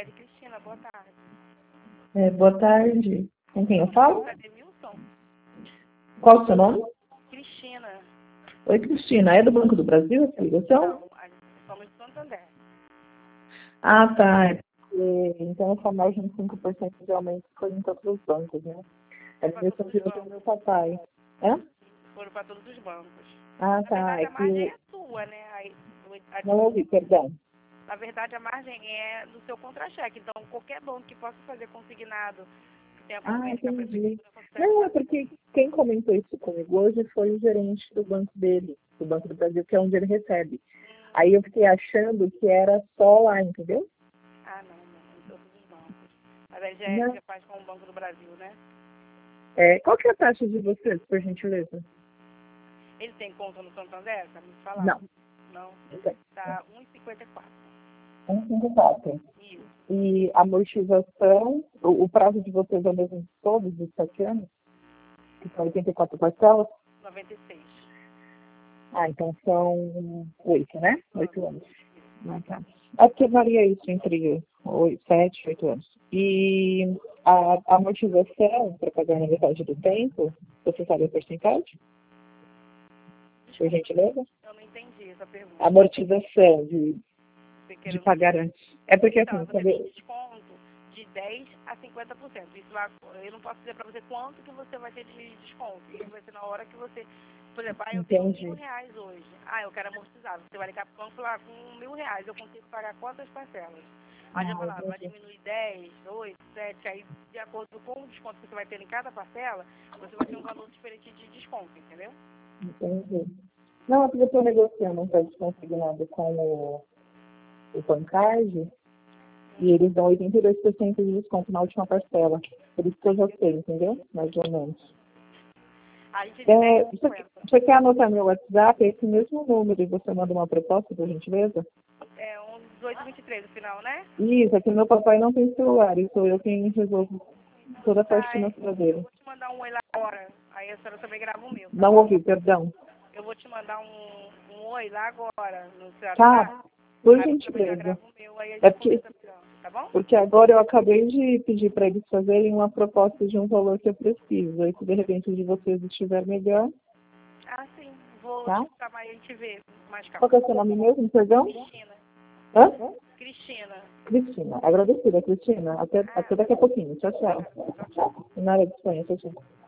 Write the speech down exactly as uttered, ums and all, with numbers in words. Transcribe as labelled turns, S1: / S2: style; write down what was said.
S1: Adélia Cristina, boa tarde.
S2: É, boa tarde. Com quem eu falo?
S1: Ademilson?
S2: Qual o seu nome?
S1: Cristina.
S2: Oi, Cristina. É do Banco do Brasil essa ligação?
S1: Não, somos de Santander.
S2: Ah, tá. É porque, então, essa margem de cinco por cento de aumento foi em todos os bancos, né? É a ligação que eu tenho meu papai. É?
S1: Foram para todos os bancos.
S2: Ah,
S1: Na
S2: tá.
S1: verdade,
S2: É
S1: a margem
S2: que...
S1: é sua, né? Aí, a,
S2: Não ouvi, perdão.
S1: Na verdade, a margem é do seu contra-cheque. Então, qualquer banco que possa fazer consignado, que tenha
S2: Ah,
S1: convênio com a
S2: entendi.
S1: prefeitura, consegue
S2: Não, é
S1: fazer.
S2: porque quem comentou isso comigo hoje foi o gerente do banco dele, do Banco do Brasil, que é onde ele recebe.
S1: Hum.
S2: Aí eu fiquei achando que era só lá, entendeu?
S1: Ah, não, não, em todos os bancos. Mas aí já,
S2: Não.
S1: já faz com o Banco do Brasil, né?
S2: É, qual que é a taxa de vocês, por gentileza?
S1: Ele tem conta no Santander? Tá me falando?
S2: Não.
S1: Não.
S2: Não.
S1: Tá um e cinquenta e quatro.
S2: um vírgula cinquenta e quatro.
S1: Isso.
S2: E a amortização, o, o prazo de vocês é o mesmo de todos os sete anos? Que são oitenta e quatro parcelas?
S1: noventa e seis.
S2: Ah, então são oito, né? Oito anos. Ah, tá. É porque varia isso entre oito, sete, oito anos. E a, a amortização para pagar na metade do tempo, você sabe a porcentagem? Por gentileza?
S1: Eu não entendi essa pergunta.
S2: A amortização de,
S1: Você
S2: de
S1: quer
S2: pagar antes. É porque
S1: Então,
S2: assim,
S1: você
S2: quando
S1: tem
S2: eu,
S1: desconto de dez a cinquenta por cento. Isso vai, eu não posso dizer para você quanto que você vai ter de desconto. Isso vai ser na hora que você, por exemplo, ah, eu tenho
S2: entendi.
S1: mil reais hoje. Ah, eu quero amortizar. Você vai ligar para o banco e falar, com mil reais eu consigo pagar quantas parcelas? Aí já
S2: Ah,
S1: falar, vai
S2: entendi.
S1: diminuir dez, oito, sete, aí de acordo com o desconto que você vai ter em cada parcela, você vai ter um valor diferente de desconto, entendeu?
S2: Entendi. Não, é porque eu estou negociando um crédito consignado com o, o Pancard e eles dão oitenta e dois por cento de desconto na última parcela. Por isso que eu já sei, entendeu? Mais ou menos.
S1: A gente de
S2: É,
S1: dez a
S2: você,
S1: cinquenta.
S2: você quer anotar meu WhatsApp? É esse mesmo número e você manda uma proposta, por gentileza?
S1: É um dezoito vinte e três no final, né?
S2: Isso, é que meu papai não tem celular e sou eu quem resolvo toda a parte
S1: Tá,
S2: financeira
S1: eu
S2: dele.
S1: vou te mandar um oi lá agora. Aí a senhora também grava o meu, tá
S2: Não
S1: bom?
S2: ouvi, perdão.
S1: Eu vou te mandar um, um oi lá agora no seu WhatsApp.
S2: Tá, por
S1: Aí você também já
S2: gentileza.
S1: grava o meu, aí a
S2: É
S1: gente
S2: porque
S1: conversa melhor, tá bom?
S2: Porque agora eu acabei de pedir para eles fazerem uma proposta de um valor que eu preciso. Aí se de repente o de vocês estiver melhor,
S1: Ah, sim. Vou
S2: tá?
S1: te chamar e a gente vê mais
S2: Qual
S1: calma.
S2: que é o seu nome mesmo, perdão?
S1: Cristina.
S2: Hã?
S1: Cristina.
S2: Cristina. Agradecida, Cristina. Até,
S1: Ah,
S2: até daqui a pouquinho. Tchau, tchau.
S1: tchau, tchau.
S2: Na área de Espanha, tchau, tchau.